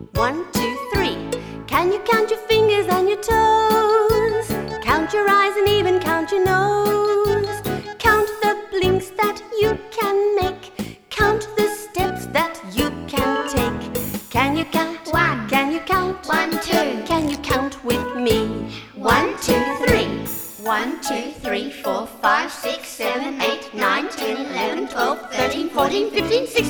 1, 2, 3. Can you count your fingers and your toes? Count your eyes and even count your nose. Count the blinks that you can make. Count the steps that you can take. Can you count? 1. Can you count? 1, 2. Can you count with me? 1, 2, 3. 1, 2, 3, 4, 5, 6, 7, 8, 9, 10, 11, 12, 13, 14, 15, 16.